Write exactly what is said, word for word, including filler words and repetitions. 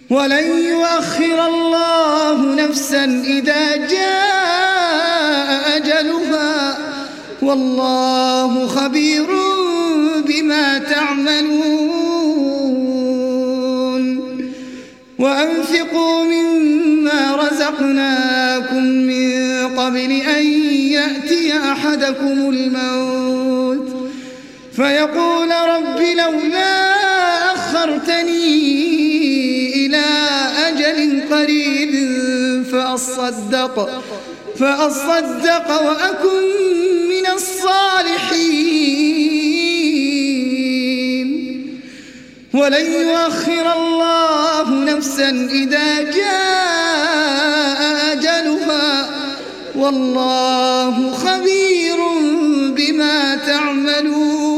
ولن يؤخر الله نفسا إذا جاء أجلها والله خبير بما تعملون وأنفقوا مما رزقناكم من قبل أن يأتي أحدكم الموت فيقول رب لولا أخرتني إلى أجل قريب فأصدق, فأصدق وأكن من الصالحين ولن يؤخر الله نفسا إذا جاء أجلها والله خبير بما تعملون.